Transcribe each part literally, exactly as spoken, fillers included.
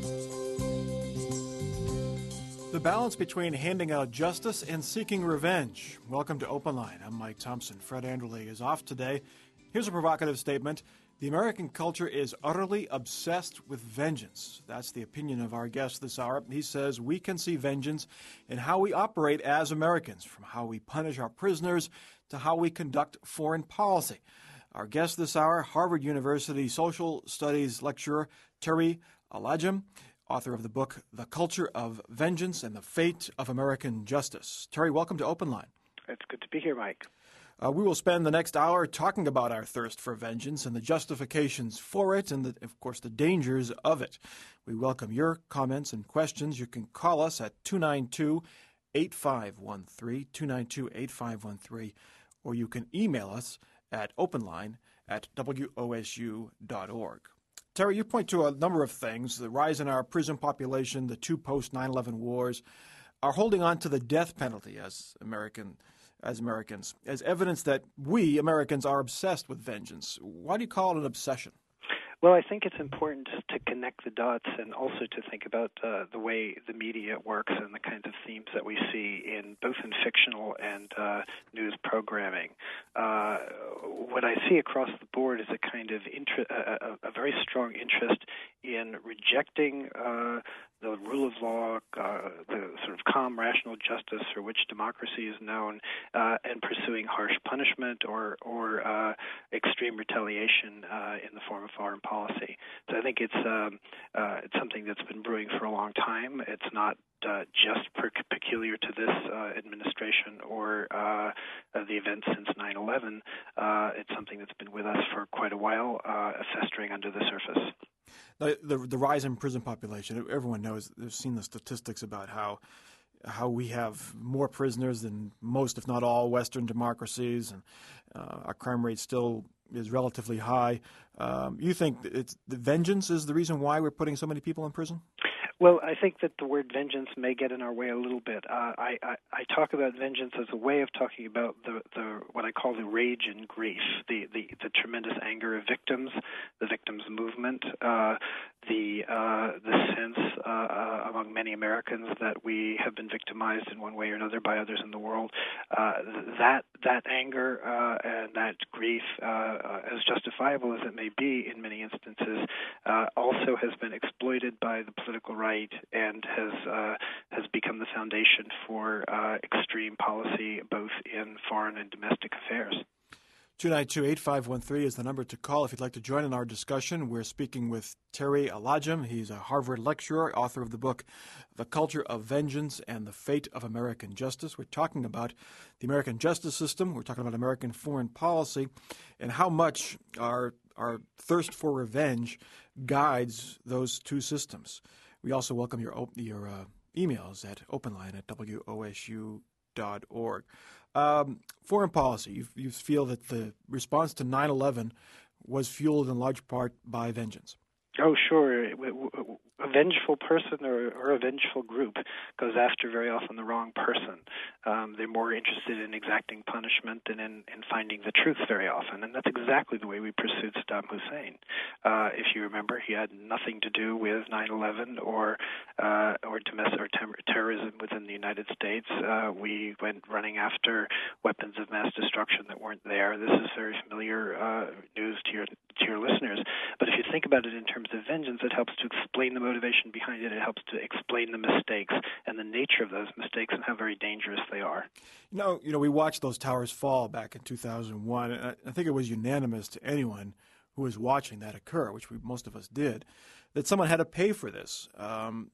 The balance between handing out justice and seeking revenge. Welcome to Open Line. I'm Mike Thompson. Fred Anderle is off today. Here's a provocative statement. The American culture is utterly obsessed with vengeance. That's the opinion of our guest this hour. He says we can see vengeance in how we operate as Americans, from how we punish our prisoners to how we conduct foreign policy. Our guest this hour, Harvard University social studies lecturer Terry Alagim, author of the book The Culture of Vengeance and the Fate of American Justice. Terry, welcome to Open Line. It's good to be here, Mike. Uh, we will spend the next hour talking about our thirst for vengeance and the justifications for it and, the, of course, the dangers of it. We welcome your comments and questions. You can call us at two nine two, eight five one three, two nine two, eight five one three, or you can email us at openline at w o s u dot org. Terry, you point to a number of things, the rise in our prison population, the two post nine eleven wars, are holding on to the death penalty as American, as Americans, as evidence that we, Americans, are obsessed with vengeance. Why do you call it an obsession? Well, I think it's important to connect the dots and also to think about uh, the way the media works and the kinds of themes that we see in both in fictional and uh, news programming. Uh, what I see across the board is a kind of inter- a, a, a very strong interest in rejecting uh, the rule of law, uh, the sort of calm, rational justice for which democracy is known, uh, and pursuing harsh punishment or or uh, extreme retaliation uh, in the form of foreign policy. So I think it's um, uh, it's something that's been brewing for a long time. It's not uh, just per- peculiar to this uh, administration or uh, the events since nine eleven. Uh, it's something that's been with us for quite a while, uh, festering under the surface. The, the the rise in prison population, everyone knows, they've seen the statistics about how how we have more prisoners than most, if not all, Western democracies, and uh, our crime rate still is relatively high. Um, you think it's the vengeance is the reason why we're putting so many people in prison? Well, I think that the word vengeance may get in our way a little bit. Uh, I, I, I talk about vengeance as a way of talking about the, the what I call the rage and grief, the, the, the tremendous anger of victims, the victims' movement, uh, the uh, the sense uh, uh, among many Americans that we have been victimized in one way or another by others in the world. Uh, that that anger uh, and that grief, uh, uh, as justifiable as it may be in many instances, uh, also has been exploited by the political right and has uh, has become the foundation for uh, extreme policy both in foreign and domestic affairs. two nine two, eight five one three is the number to call if you'd like to join in our discussion. We're speaking with Terry Alagim. He's a Harvard lecturer, author of the book The Culture of Vengeance and the Fate of American Justice. We're talking about the American justice system. We're talking about American foreign policy and how much our our thirst for revenge guides those two systems. We also welcome your op- your uh, emails at openline at w o s u dot org. Um, foreign policy, you, you feel that the response to nine eleven was fueled in large part by vengeance. Oh, sure. A vengeful person or, or a vengeful group goes after very often the wrong person. Um, they're more interested in exacting punishment than in, in finding the truth very often, and that's exactly the way we pursued Saddam Hussein. Uh, if you remember, he had nothing to do with nine eleven or uh, or domestic or ter- terrorism within the United States. Uh, we went running after weapons of mass destruction that weren't there. This is very familiar uh, news to your to your listeners. But if you think about it in terms of vengeance, it helps to explain the motivation behind it. It helps to explain the mistakes and the nature of those mistakes and how very dangerous they are. You know, you know, we watched those towers fall back in two thousand one, and I think it was unanimous to anyone who was watching that occur, which we, most of us did, that someone had to pay for this. Um,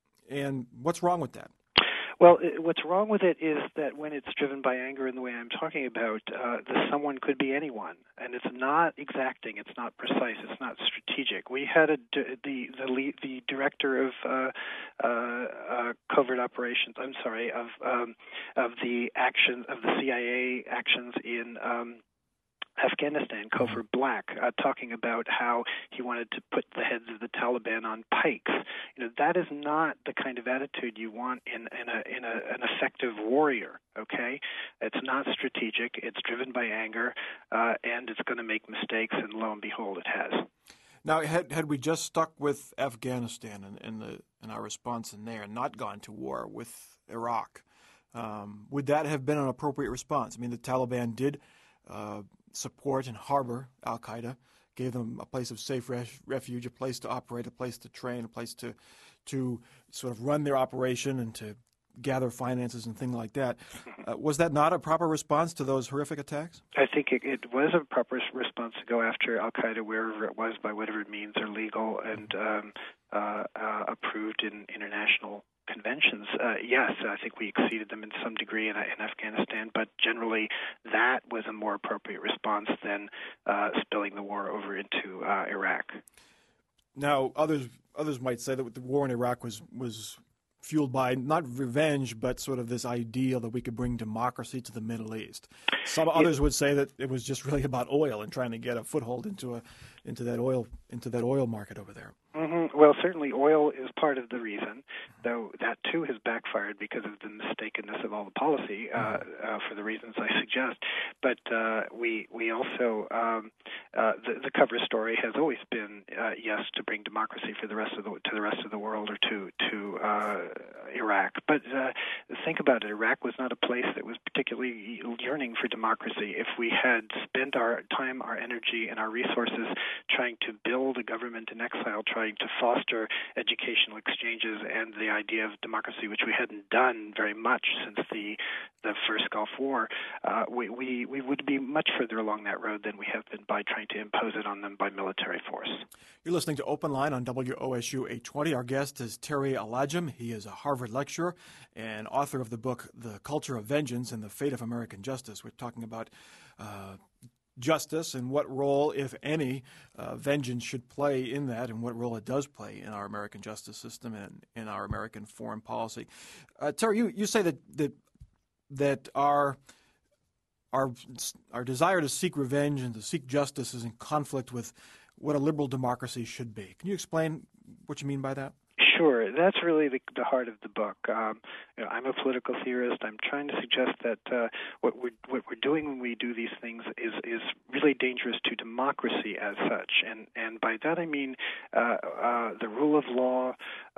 and what's wrong with that? Well, it, what's wrong with it is that when it's driven by anger in the way I'm talking about, uh, the someone could be anyone, and it's not exacting, it's not precise, it's not strategic. We had a, the the lead, the director of uh, uh, uh, covert operations. I'm sorry, of um, of the actions of the C I A actions in. Um, Afghanistan, Cofer Black, uh, talking about how he wanted to put the heads of the Taliban on pikes. You know, that is not the kind of attitude you want in, in, a, in a, an effective warrior, okay? It's not strategic, it's driven by anger, uh, and it's going to make mistakes, and lo and behold, it has. Now, had had we just stuck with Afghanistan and, and the and our response in there, and not gone to war with Iraq, um, would that have been an appropriate response? I mean, the Taliban did uh, support and harbor Al Qaeda, gave them a place of safe ref- refuge, a place to operate, a place to train, a place to to sort of run their operation and to gather finances and things like that. Uh, was that not a proper response to those horrific attacks? I think it, it was a proper response to go after Al Qaeda wherever it was, by whatever means are legal and um, uh, uh, approved in international conventions. Uh, yes, I think we exceeded them in some degree in, in Afghanistan, but generally that was a more appropriate response than uh, spilling the war over into uh, Iraq. Now, others others might say that the war in Iraq was was fueled by not revenge, but sort of this ideal that we could bring democracy to the Middle East. Some others would say that it was just really about oil and trying to get a foothold into a into that oil into that oil market over there. Mm-hmm. Well, certainly oil is part of the reason, though that too has backfired because of the mistakenness of all the policy uh, uh, for the reasons I suggest. But uh, we we also um, uh, the, the cover story has always been uh, yes to bring democracy for the rest of the to the rest of the world or to to uh, Iraq. But uh, think about it: Iraq was not a place that was particularly yearning for democracy. If we had spent our time, our energy, and our resources trying to build a government in exile, trying to foster educational exchanges and the idea of democracy, which we hadn't done very much since the the first Gulf War, uh, we, we, we would be much further along that road than we have been by trying to impose it on them by military force. You're listening to Open Line on W O S U eight twenty. Our guest is Terry Alajim. He is a Harvard lecturer and author of the book The Culture of Vengeance and the Fate of American Justice. We're talking about uh, justice and what role, if any, uh, vengeance should play in that, and what role it does play in our American justice system and in our American foreign policy. Uh, Terry, you, you say that that that our our our desire to seek revenge and to seek justice is in conflict with what a liberal democracy should be. Can you explain what you mean by that? Sure. That's really the, the heart of the book. Um, you know, I'm a political theorist. I'm trying to suggest that uh, what we're what we're doing when we do these things is is really dangerous to democracy as such, and and by that I mean uh, uh, the rule of law,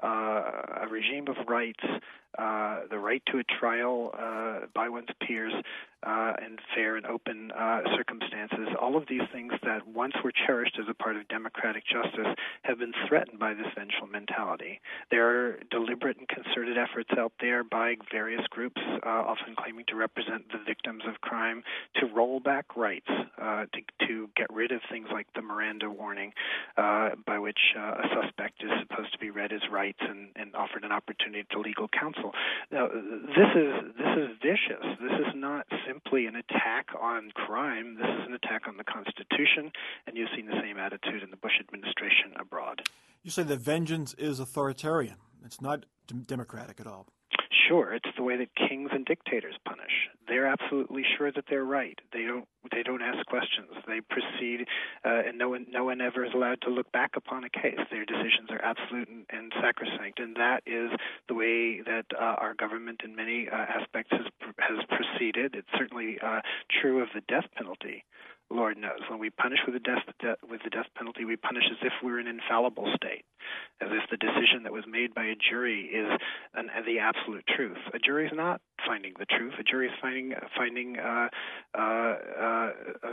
uh, a regime of rights, uh, the right to a trial uh, by one's peers, uh, and fair and open uh, circumstances. All of these things that once were cherished as a part of democratic justice have been threatened by this vengeful mentality. There are deliberate and concerted efforts out there by various groups, uh, often claiming to represent the victims of crime, to roll back rights, uh, to, to get rid of things like the Miranda warning, uh, by which uh, a suspect is supposed to be read his rights and, and offered an opportunity to legal counsel. Now, this is this is vicious. This is not simply an attack on crime. This is an attack on the Constitution, and you've seen the same attitude in the Bush administration abroad. You say that vengeance is authoritarian. It's not d- democratic at all. Sure, it's the way that kings and dictators punish. They're absolutely sure that they're right. They don't. They don't ask questions. They proceed, uh, and no one, no one ever is allowed to look back upon a case. Their decisions are absolute and, and sacrosanct, and that is the way that uh, our government, in many uh, aspects, has has proceeded. It's certainly uh, true of the death penalty. Lord knows, when we punish with the death de- with the death penalty, we punish as if we're an infallible state, as if the decision that was made by a jury is an, the absolute truth. A jury is not finding the truth. A jury is finding finding uh, uh, uh,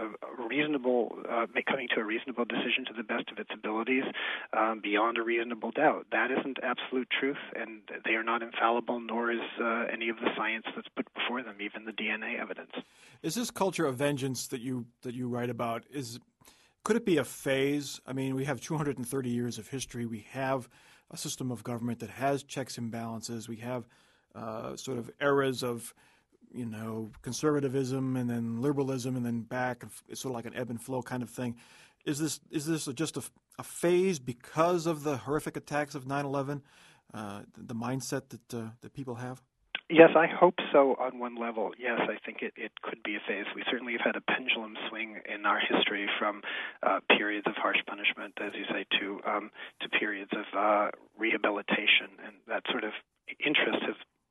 a reasonable, uh, coming to a reasonable decision to the best of its abilities, um, beyond a reasonable doubt. That isn't absolute truth, and they are not infallible, nor is uh, any of the science that's put before them, even the D N A evidence. Is this culture of vengeance that you that you write about, is could it be a phase? I mean, we have two hundred thirty years of history. We have a system of government that has checks and balances. We have uh, sort of eras of, you know, conservatism and then liberalism and then back. It's sort of like an ebb and flow kind of thing. Is this is this just a, a phase because of the horrific attacks of nine eleven, uh, the, the mindset that uh, that people have? Yes, I hope so on one level. Yes, I think it, it could be a phase. We certainly have had a pendulum swing in our history from uh, periods of harsh punishment, as you say, to um, to periods of uh, rehabilitation, and that sort of interest has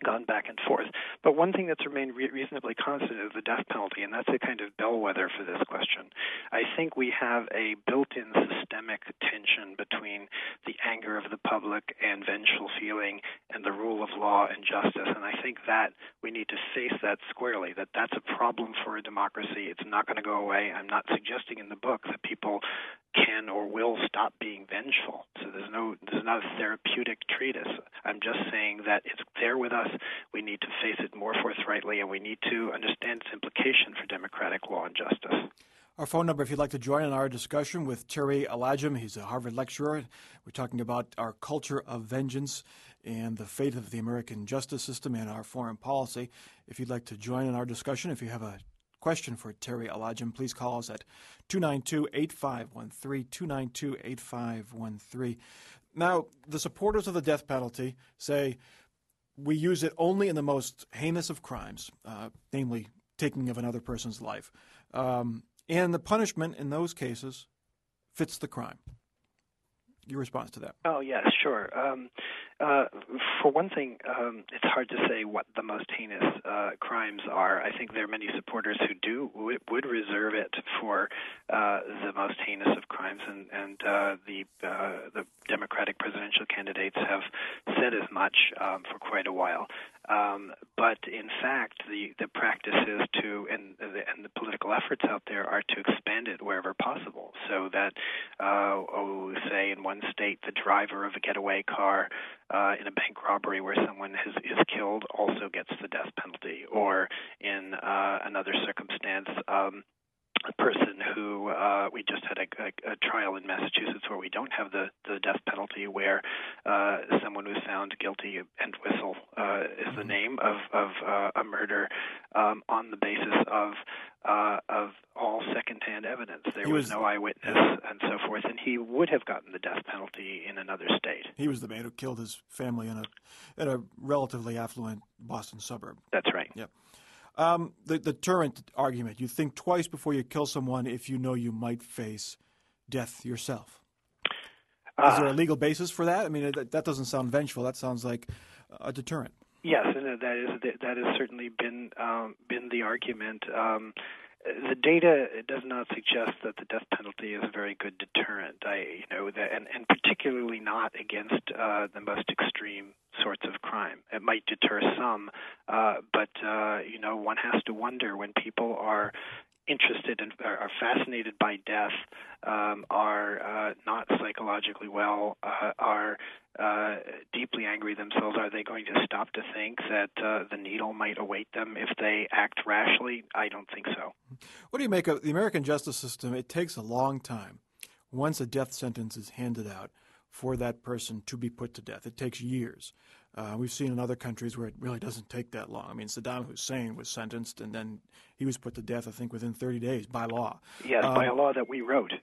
gone back and forth. But one thing that's remained re- reasonably constant is the death penalty, and that's a kind of bellwether for this question. I think we have a built-in systemic tension between the anger of the public and vengeful feeling and the rule of law and justice, and I think that we need to face that squarely, that that's a problem for a democracy. It's not going to go away. I'm not suggesting in the book that people can or will stop being vengeful. So there's no, there's not a therapeutic treatise. I'm just saying that it's there with us. We need to face it more forthrightly, and we need to understand its implication for democratic law and justice. Our phone number, if you'd like to join in our discussion with Terry Alajim, he's a Harvard lecturer. We're talking about our culture of vengeance and the fate of the American justice system and our foreign policy. If you'd like to join in our discussion, if you have a question for Terry Alajim, please call us at two nine two, eight five one three, two nine two, eight five one three. Now, the supporters of the death penalty say we use it only in the most heinous of crimes, uh, namely taking of another person's life. Um, and the punishment in those cases fits the crime. Your response to that? Oh, yes, sure. Um, uh, for one thing, um, it's hard to say what the most heinous uh, crimes are. I think there are many supporters who do w- would reserve it for uh, the most heinous of crimes, and, and uh, the uh, the Democratic presidential candidates have said as much um, for quite a while. Um, but in fact, the, the practice is to, and the, and the political efforts out there are to expand it wherever possible, so that, uh, oh, say in one state, the driver of a getaway car uh, in a bank robbery where someone has, is killed also gets the death penalty, or in uh, another circumstance, um, a person who uh, we just had a, a, a trial in Massachusetts where we don't have the, the death penalty, where uh, someone was found guilty, Entwistle uh, is the name of of uh, a murder um, on the basis of uh, of all secondhand evidence. There was, was no eyewitness and so forth, and he would have gotten the death penalty in another state. He was the man who killed his family in a in a relatively affluent Boston suburb. That's right. Yep. Um, the, the deterrent argument, you think twice before you kill someone if you know you might face death yourself. Uh, is there a legal basis for that? I mean, that, that doesn't sound vengeful. That sounds like a deterrent. Yes, and that is that has certainly been um, been the argument. Um, the data does not suggest that the death penalty is a very good deterrent. I, you know, that, and, and particularly not against uh, the most extreme sorts of crime. It might deter some, uh, but uh, you know, one has to wonder when people are interested and in, are fascinated by death, um, are uh, not psychologically well, uh, are uh, deeply angry themselves. Are they going to stop to think that uh, the needle might await them if they act rashly? I don't think so. What do you make of the American justice system? It takes a long time once a death sentence is handed out for that person to be put to death. It takes years. Uh, we've seen in other countries where it really doesn't take that long. I mean, Saddam Hussein was sentenced, and then he was put to death, I think, within thirty days by law. Yes, um, by a law that we wrote.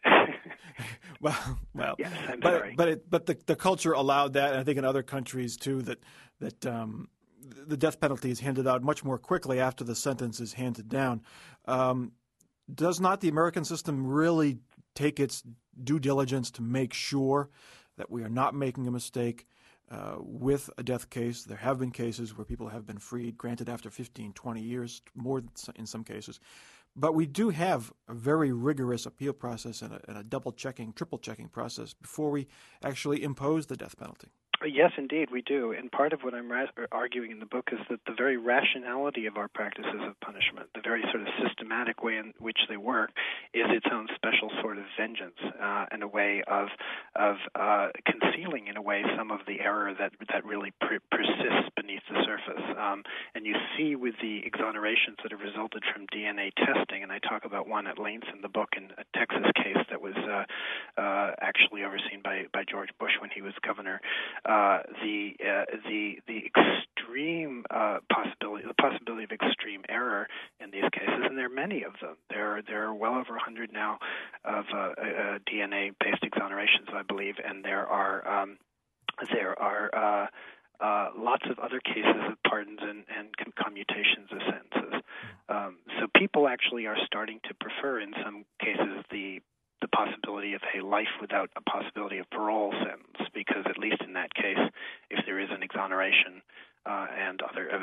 well, well, yes, I'm but sorry. but it, but the the culture allowed that, and I think in other countries too, that that um, the death penalty is handed out much more quickly after the sentence is handed down. Um, does not the American system really take its due diligence to make sure that we are not making a mistake uh, with a death case? There have been cases where people have been freed, granted after fifteen, twenty years, more in some cases. But we do have a very rigorous appeal process and a, and a double-checking, triple-checking process before we actually impose the death penalty. Yes, indeed, we do. And part of what I'm ra- arguing in the book is that the very rationality of our practices of punishment, the very sort of systematic way in which they work, is its own special sort of vengeance uh, and a way of of uh, concealing, in a way, some of the error that that really per- persists beneath the surface. Um, and you see with the exonerations that have resulted from D N A testing, and I talk about one at length in the book, in a Texas case that was uh, uh, actually overseen by, by George Bush when he was governor. Uh, the uh, the the extreme uh, possibility, the possibility of extreme error in these cases, and there are many of them. There are there are well over a hundred now of uh, uh, D N A-based exonerations, I believe, and there are um, there are uh, uh, lots of other cases of pardons and, and commutations of sentences. Um, so people actually are starting to prefer, in some cases, the the possibility of a life without a possibility of parole sentence, because at least in that case, if there is an exoneration uh, and other uh,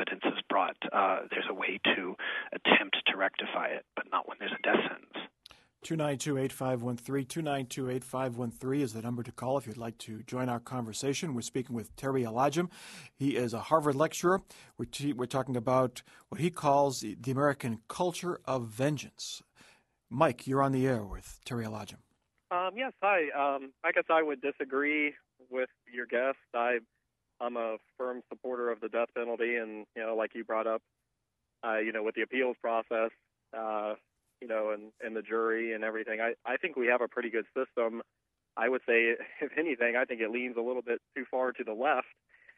two nine two, eight five one three, two nine two, eight five one three is the number to call if you'd like to join our conversation. We're speaking with Terry Elajim. He is a Harvard lecturer. We're, t- we're talking about what he calls the, the American culture of vengeance. Mike, you're on the air with Terry Elajim. Um, yes, hi. Um, I guess I would disagree with your guest. I, I'm a firm supporter of the death penalty, and, you know, like you brought up, uh, you know, with the appeals process, uh, you know, and, and the jury and everything, I, I think we have a pretty good system. I would say, if anything, I think it leans a little bit too far to the left.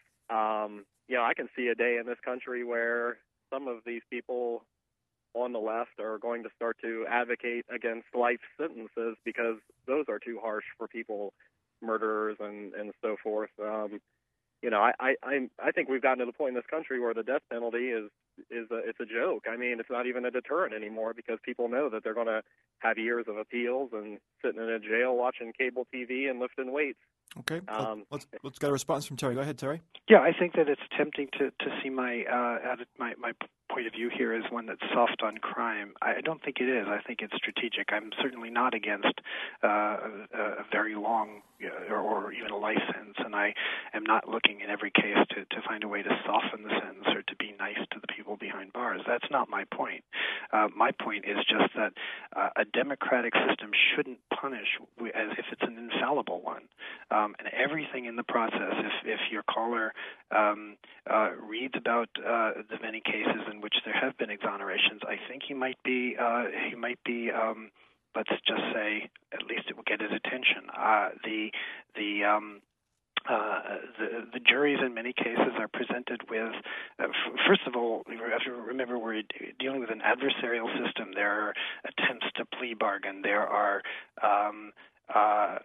Um, you know, I can see a day in this country where some of these people on the left are going to start to advocate against life sentences because those are too harsh for people, murderers and, and so forth. Um, you know, I, I I think we've gotten to the point in this country where the death penalty is is a, it's a joke. I mean, it's not even a deterrent anymore because people know that they're going to have years of appeals and sitting in a jail watching cable T V and lifting weights. Okay, Um, let's let's get a response from Terry. Go ahead, Terry. Yeah, I think that it's tempting to, to see my uh, my my point of view here as one that's soft on crime. I don't think it is. I think it's strategic. I'm certainly not against uh, a, a very long uh, or, or even a life sentence, and I am not looking in every case to, to find a way to soften the sentence or to be nice to the people behind bars. That's not my point. Uh, my point is just that uh, a democratic system shouldn't punish as if it's an infallible one. Um, and everything in the process, if, if your caller um, uh, reads about uh, the many cases in which there have been exonerations, I think he might be, uh, he might be, um, let's just say, at least it will get his attention. Uh, the the um, Uh, the, the juries in many cases are presented with, uh, f- first of all, you have to remember we're dealing with an adversarial system. There are attempts to plea bargain. There are um, uh,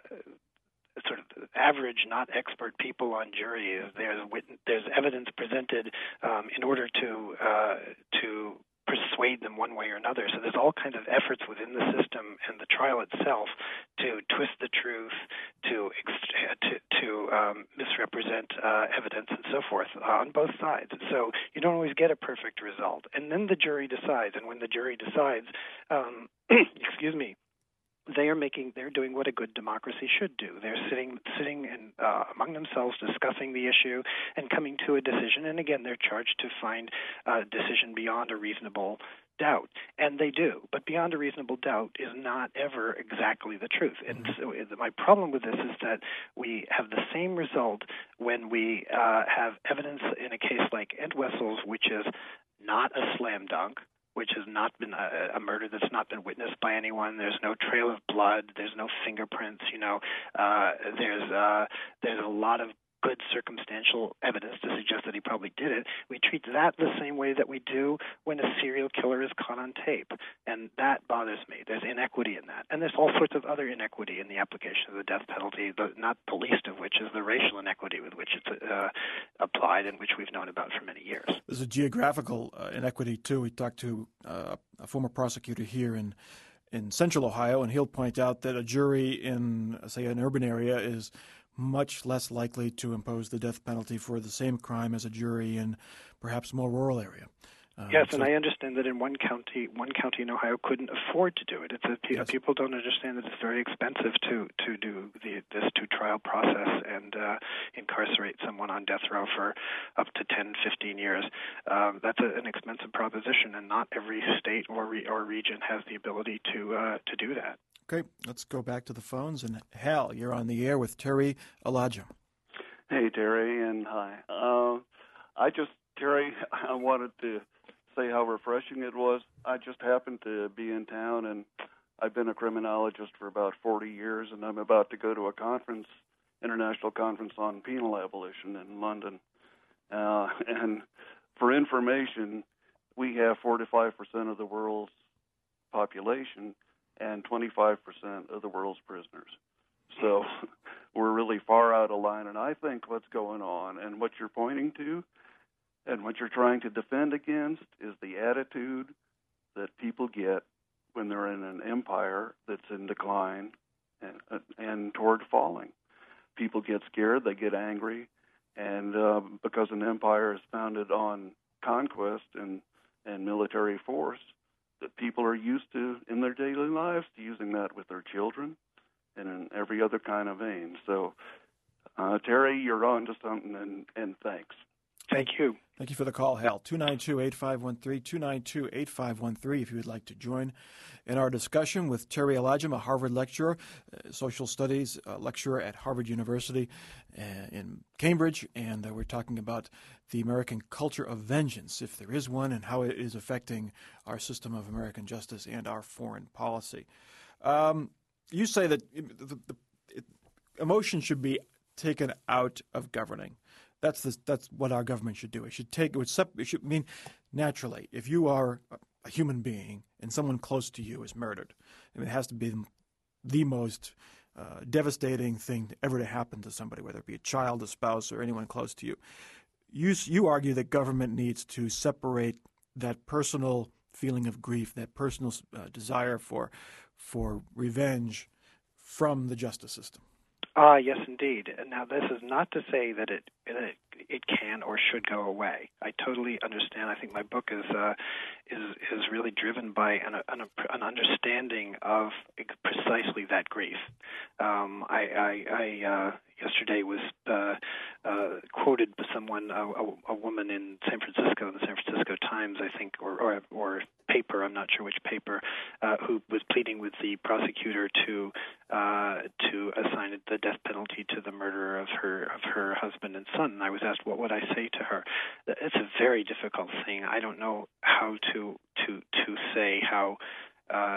sort of average, not expert people on juries. There's wit- there's evidence presented um, in order to uh, to persuade them one way or another. So there's all kinds of efforts within the system and the trial itself to twist the truth, to to, to um, misrepresent uh, evidence and so forth on both sides. So you don't always get a perfect result. And then the jury decides. And when the jury decides, um, excuse me, they are making, they're doing what a good democracy should do. They're sitting, sitting and uh, among themselves, discussing the issue and coming to a decision. And again, they're charged to find a decision beyond a reasonable doubt, and they do. But beyond a reasonable doubt is not ever exactly the truth. And so my problem with this is that we have the same result when we uh, have evidence in a case like Entwistle's, which is not a slam dunk, which has not been a, a murder that's not been witnessed by anyone. There's no trail of blood. There's no fingerprints. You know, uh, there's uh, there's a lot of good circumstantial evidence to suggest that he probably did it. We treat that the same way that we do when a serial killer is caught on tape, and that bothers me. There's inequity in that, and there's all sorts of other inequity in the application of the death penalty, the, not the least of which is the racial inequity with which it's uh, applied and which we've known about for many years. There's a geographical uh, inequity, too. We talked to uh, a former prosecutor here in in central Ohio, and he'll point out that a jury in, say, an urban area is much less likely to impose the death penalty for the same crime as a jury in perhaps more rural area. Uh, yes, so, and I understand that in one county, one county in Ohio couldn't afford to do it. It's a, yes. People don't understand that it's very expensive to to do the, this two-trial process and uh, incarcerate someone on death row for up to ten, fifteen years. Um, that's a, an expensive proposition, and not every state or re, or region has the ability to uh, to do that. Okay, let's go back to the phones. And Hal, you're on the air with Terry Elajim. Hey, Terry, and hi. Uh, I just, Terry, I wanted to say how refreshing it was. I just happened to be in town, and I've been a criminologist for about forty years, and I'm about to go to a conference, international conference on penal abolition in London. Uh, and for information, we have forty-five percent of the world's population and twenty-five percent of the world's prisoners. So we're really far out of line, and I think what's going on and what you're pointing to and what you're trying to defend against is the attitude that people get when they're in an empire that's in decline and, and toward falling. People get scared, they get angry, and uh, because an empire is founded on conquest and, and military force, that people are used to in their daily lives, to using that with their children and in every other kind of vein. So, uh, Terry, you're on to something, and, and thanks. Thank you. Thank you for the call, Hal. two nine two, eight five one three, two nine two, eight five one three if you would like to join in our discussion with Terry Elijam, a Harvard lecturer, uh, social studies uh, lecturer at Harvard University uh, in Cambridge, and uh, we're talking about the American culture of vengeance, if there is one, and how it is affecting our system of American justice and our foreign policy. Um, you say that the, the, it, emotion should be taken out of governing. That's the, that's what our government should do. It should take it would sep- it should mean naturally. If you are a human being and someone close to you is murdered, I mean, it has to be the, the most uh, devastating thing ever to happen to somebody, whether it be a child, a spouse, or anyone close to you. You you argue that government needs to separate that personal feeling of grief, that personal uh, desire for for revenge, from the justice system. Ah, uh, yes, indeed. Now, this is not to say that it, it it can or should go away. I totally understand. I think my book is uh, is is really driven by an, an an understanding of precisely that grief. Um, I, I, I uh, yesterday was uh, uh, quoted by someone, a, a, a woman in San Francisco, in the San Francisco Times, I think, or or, or paper. I'm not sure which paper, uh, who was pleading with the prosecutor to uh, to assign the death penalty to the murderer of her of her husband and son. And I was asked, what would I say to her? It's a very difficult thing. I don't know how to to to say how uh,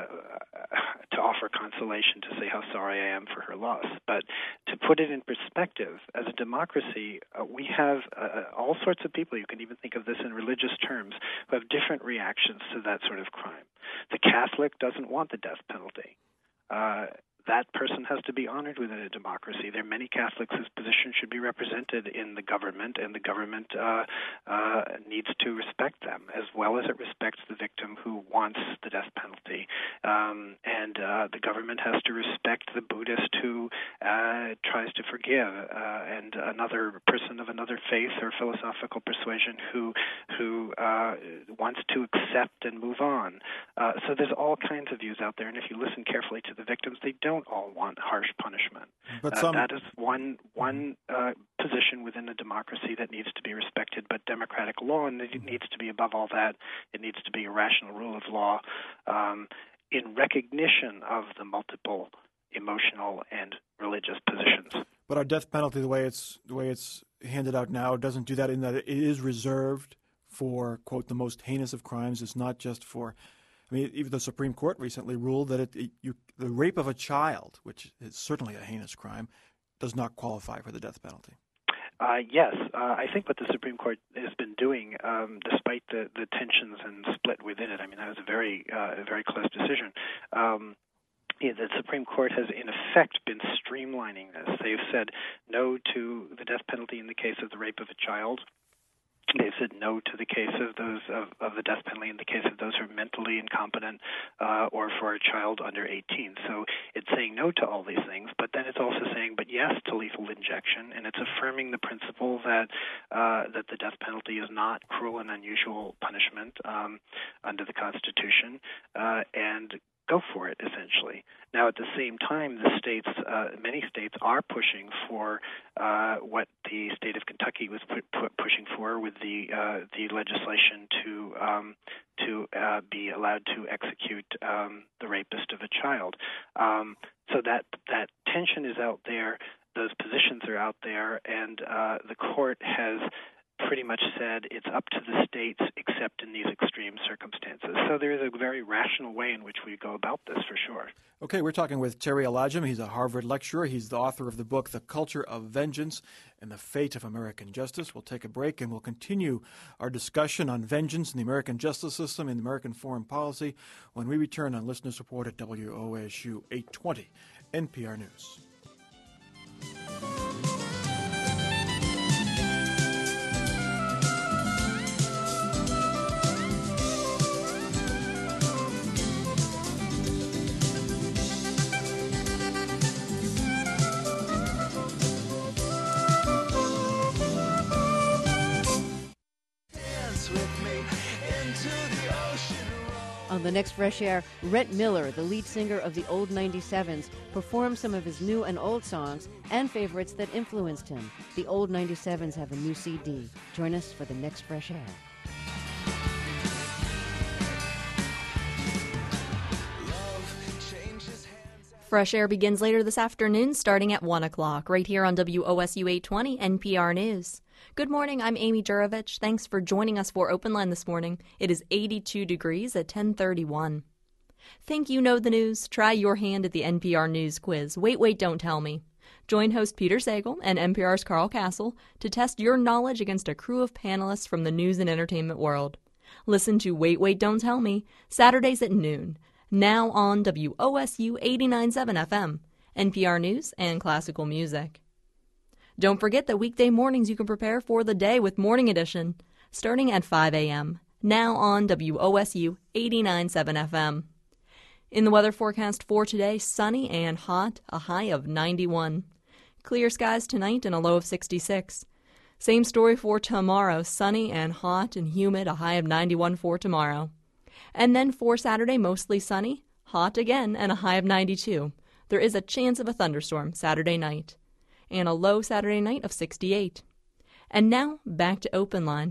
to offer consolation, to say how sorry I am for her loss. But to put it in perspective, as a democracy, uh, we have uh, all sorts of people. You can even think of this in religious terms, who have different reactions to that sort of crime. The Catholic doesn't want the death penalty. Uh, that person has to be honored within a democracy. There are many Catholics whose position should be represented in the government, and the government uh, uh, needs to respect them, as well as it respects the victim who wants the death penalty. Um, and uh, the government has to respect the Buddhist who uh, tries to forgive, uh, and another person of another faith or philosophical persuasion who who uh, wants to accept and move on. Uh, so there's all kinds of views out there, and if you listen carefully to the victims, they don't all want harsh punishment. But uh, some... that is one one uh, position within a democracy that needs to be respected. But democratic law, and it needs to be above all that, it needs to be a rational rule of law um, in recognition of the multiple emotional and religious positions. But our death penalty, the way it's the way it's handed out now, doesn't do that, in that it is reserved for, quote, the most heinous of crimes. It's not just for, I mean, even the Supreme Court recently ruled that it, it, you, the rape of a child, which is certainly a heinous crime, does not qualify for the death penalty. Uh, yes, uh, I think what the Supreme Court has been doing, um, despite the, the tensions and split within it, I mean, that was a very, uh, a very close decision. Um, Yeah, the Supreme Court has, in effect, been streamlining this. They've said no to the death penalty in the case of the rape of a child. They've said no to the case of those of, of the death penalty in the case of those who are mentally incompetent uh, or for a child under eighteen. So it's saying no to all these things, but then it's also saying but yes to lethal injection, and it's affirming the principle that uh, that the death penalty is not cruel and unusual punishment um, under the Constitution, uh, and go for it, essentially. Now, at the same time, the states, uh, many states are pushing for uh, what the state of Kentucky was pu- pu- pushing for with the uh, the legislation to um, to uh, be allowed to execute um, the rapist of a child. Um, so that that tension is out there. Those positions are out there, and uh, the court has pretty much said it's up to the states except in these extreme circumstances. So there is a very rational way in which we go about this, for sure. Okay, we're talking with Terry Elijam. He's a Harvard lecturer. He's the author of the book, The Culture of Vengeance and the Fate of American Justice. We'll take a break and we'll continue our discussion on vengeance in the American justice system and American foreign policy when we return on Listener Support at W O S U eight twenty N P R News. On the next Fresh Air, Rhett Miller, the lead singer of the Old ninety-sevens, performs some of his new and old songs and favorites that influenced him. The Old ninety-sevens have a new C D. Join us for the next Fresh Air. Fresh Air begins later this afternoon, starting at one o'clock, right here on W O S U eight twenty N P R News. Good morning, I'm Amy Jurovich. Thanks for joining us for Open Line this morning. It is eighty-two degrees at ten thirty-one. Think you know the news? Try your hand at the N P R News Quiz. Wait, wait, don't tell me. Join host Peter Sagal and N P R's Carl Castle to test your knowledge against a crew of panelists from the news and entertainment world. Listen to Wait, Wait, Don't Tell Me, Saturdays at noon. Now on W O S U eighty-nine point seven F M, N P R News and Classical Music. Don't forget that weekday mornings you can prepare for the day with Morning Edition, starting at five a.m., now on W O S U eighty-nine point seven F M. In the weather forecast for today, sunny and hot, a high of ninety-one. Clear skies tonight and a low of sixty-six. Same story for tomorrow, sunny and hot and humid, a high of ninety-one for tomorrow. And then for Saturday, mostly sunny, hot again, and a high of ninety-two. There is a chance of a thunderstorm Saturday night, and a low Saturday night of sixty-eight. And now, back to Open Line.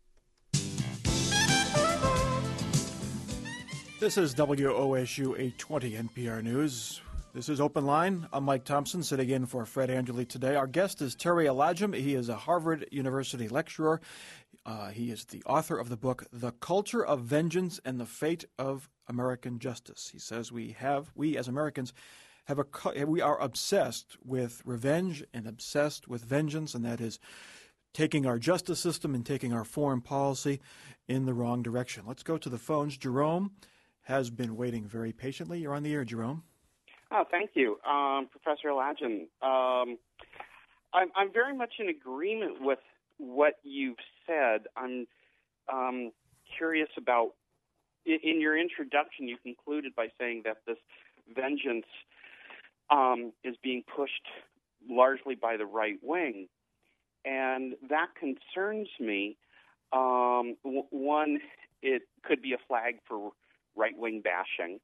This is W O S U eight twenty N P R News. This is Open Line. I'm Mike Thompson, sitting in for Fred Angeli today. Our guest is Terry Alajim. He is a Harvard University lecturer. Uh, he is the author of the book, The Culture of Vengeance and the Fate of American Justice. He says we have, we as Americans, have a, we are obsessed with revenge and obsessed with vengeance, and that is taking our justice system and taking our foreign policy in the wrong direction. Let's go to the phones. Jerome has been waiting very patiently. You're on the air, Jerome. Oh, thank you, um, Professor Alajim. Um, I'm, I'm very much in agreement with what you've said. I'm um, curious about, in, in your introduction, you concluded by saying that this vengeance um, is being pushed largely by the right wing, and that concerns me. Um, w- one, it could be a flag for right-wing bashing.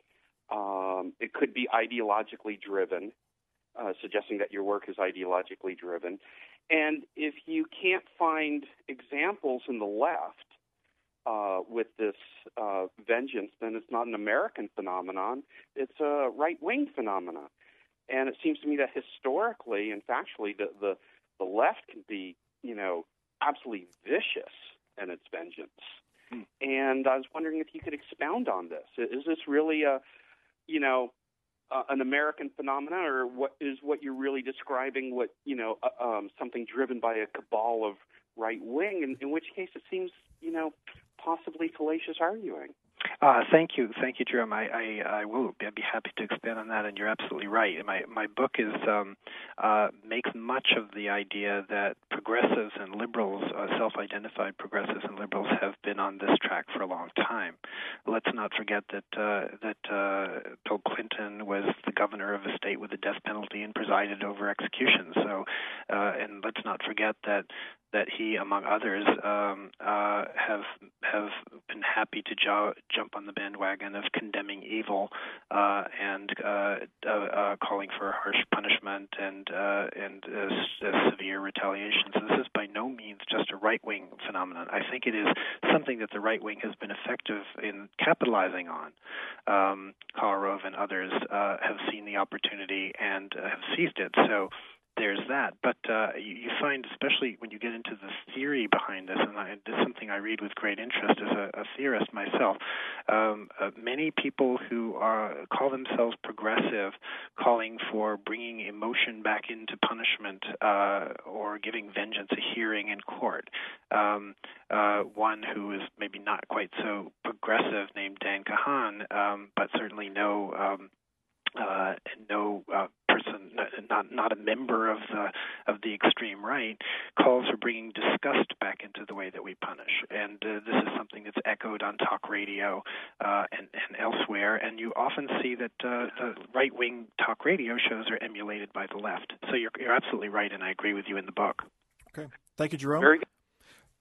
Um, it could be ideologically driven, uh, suggesting that your work is ideologically driven. And if you can't find examples in the left uh, with this uh, vengeance, then it's not an American phenomenon. It's a right-wing phenomenon. And it seems to me that historically and factually, the, the, the left can be, you know, absolutely vicious in its vengeance. Hmm. And I was wondering if you could expound on this. Is this really a you know, uh, an American phenomenon, or what is what you're really describing, what, you know, uh, um, something driven by a cabal of right wing, in, in which case it seems, you know, possibly fallacious arguing? Uh, thank you. Thank you, Jerome. I, I, I will I'd be happy to expand on that, and you're absolutely right. My my book is um, uh, makes much of the idea that progressives and liberals, uh, self-identified progressives and liberals, have been on this track for a long time. Let's not forget that uh, that uh, Bill Clinton was the governor of a state with the death penalty and presided over executions. So, uh, and let's not forget that that he, among others, um, uh, have have been happy to jo- jump on the bandwagon of condemning evil uh, and uh, uh, uh, calling for harsh punishment and uh, and uh, s- uh, severe retaliation. So this is by no means just a right-wing phenomenon. I think it is something that the right wing has been effective in capitalizing on. Um, Kolarov and others uh, have seen the opportunity and uh, have seized it. So there's that. But uh, you, you find, especially when you get into the theory behind this, and I, this is something I read with great interest as a, a theorist myself, um, uh, many people who are, call themselves progressive, calling for bringing emotion back into punishment uh, or giving vengeance a hearing in court. Um, uh, one who is maybe not quite so progressive, named Dan Kahan, um, but certainly no um, uh, no uh, person, not not a member of the of the extreme right, calls for bringing disgust back into the way that we punish. And uh, this is something that's echoed on talk radio uh, and, and elsewhere. And you often see that uh, the right-wing talk radio shows are emulated by the left. So you're you're absolutely right, and I agree with you in the book. Okay, thank you, Jerome. Very good.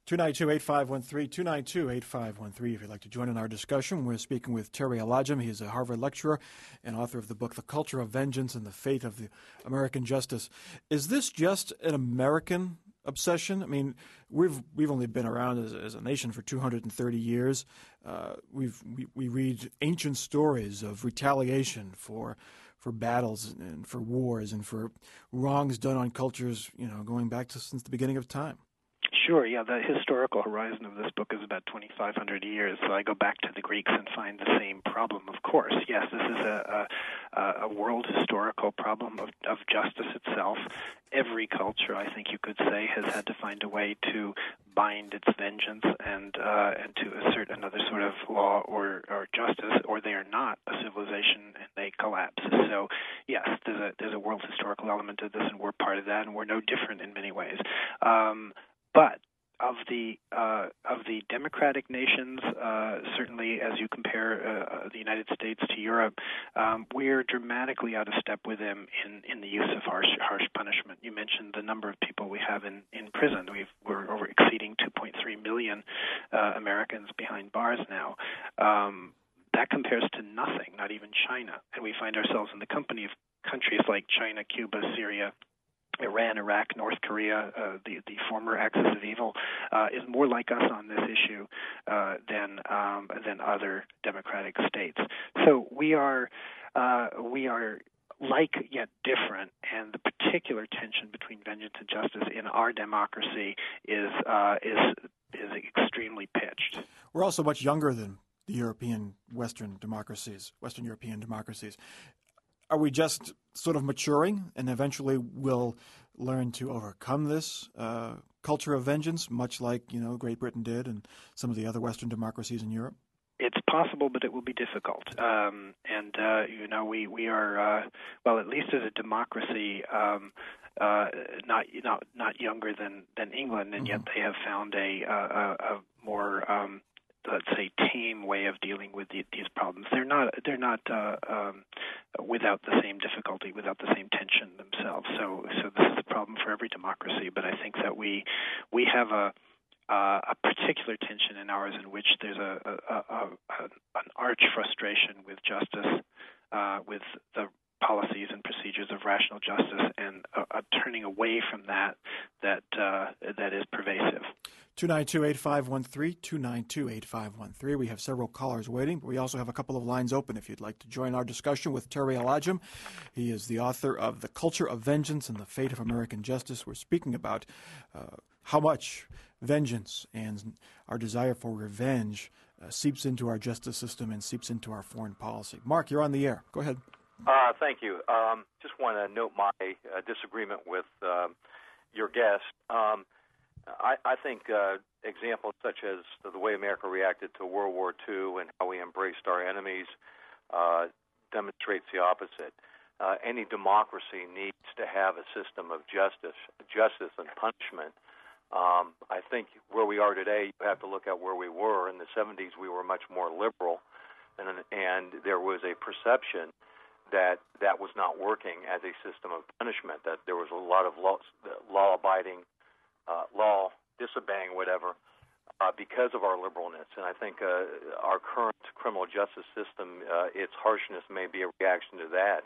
two nine two, eight five one three, two nine two, eight five one three if you'd like to join in our discussion. We're speaking with Terry Alajim. He is a Harvard lecturer and author of the book The Culture of Vengeance and the Fate of the American Justice. Is this just an American obsession? I mean, we've we've only been around as, as a nation for two hundred thirty years. Uh, we've we, we read ancient stories of retaliation for for battles and for wars and for wrongs done on cultures, you know, going back to since the beginning of time. Sure, yeah, the historical horizon of this book is about twenty-five hundred years, so I go back to the Greeks and find the same problem, of course. Yes, this is a, a, a world historical problem of, of justice itself. Every culture, I think you could say, has had to find a way to bind its vengeance and uh, and to assert another sort of law or, or justice, or they are not a civilization and they collapse. So, yes, there's a, there's a world historical element to this, and we're part of that, and we're no different in many ways. Um, But of the uh, of the democratic nations, uh, certainly as you compare uh, the United States to Europe, um, we're dramatically out of step with them in, in the use of harsh harsh punishment. You mentioned the number of people we have in, in prison. We've, we're over exceeding two point three million uh, Americans behind bars now. Um, that compares to nothing, not even China. And we find ourselves in the company of countries like China, Cuba, Syria, Iran, Iraq, North Korea, uh, the the former axis of evil, uh, is more like us on this issue uh, than um, than other democratic states. So we are uh, we are like yet different, and the particular tension between vengeance and justice in our democracy is uh, is is extremely pitched. We're also much younger than the European Western democracies, Western European democracies. Are we just sort of maturing and eventually we'll learn to overcome this uh, culture of vengeance, much like, you know, Great Britain did and some of the other Western democracies in Europe? It's possible, but it will be difficult. Um, and, uh, you know, we, we are, uh, well, at least as a democracy, um, uh, not not not younger than, than England, and mm-hmm. yet they have found a, a, a more um, let's say, tame way of dealing with the, these problems. They're not they're not uh, um, without the same difficulty, without the same tension themselves. So so this is a problem for every democracy. But I think that we we have a uh, a particular tension in ours in which there's a, a, a, a an arch frustration with justice, uh, with the policies and procedures of rational justice, and a, a turning away from that that uh, that is pervasive. two nine two, eight five one three, two nine two, eight five one three. We have several callers waiting, but we also have a couple of lines open if you'd like to join our discussion with Terry Alajim. He is the author of The Culture of Vengeance and the Fate of American Justice. We're speaking about uh, how much vengeance and our desire for revenge uh, seeps into our justice system and seeps into our foreign policy. Mark, you're on the air. Go ahead. Uh, thank you. Um, just want to note my uh, disagreement with um, your guest. Um, I, I think uh, examples such as the way America reacted to World War Two and how we embraced our enemies uh, demonstrates the opposite. Uh, any democracy needs to have a system of justice, justice and punishment. Um, I think where we are today, you have to look at where we were. In the seventies, we were much more liberal, and, and there was a perception that that was not working as a system of punishment, that there was a lot of law, law-abiding, uh, law disobeying, whatever, uh, because of our liberalness. And I think uh, our current criminal justice system, uh, its harshness may be a reaction to that.